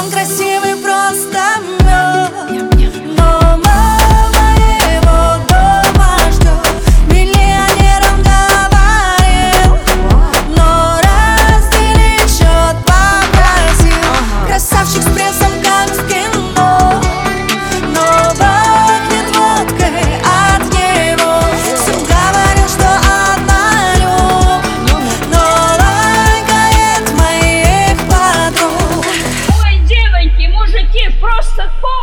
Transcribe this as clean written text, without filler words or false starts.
Он красивый просто мед, но мама его дома ждет. Миллионером говорил, но разделить счет попросил. Красавчик с прессом, как в кино, но пахнет водкой от него. Все говорил, что однолюб, но лайкает моих подруг. Ой, девоньки, мужики, просто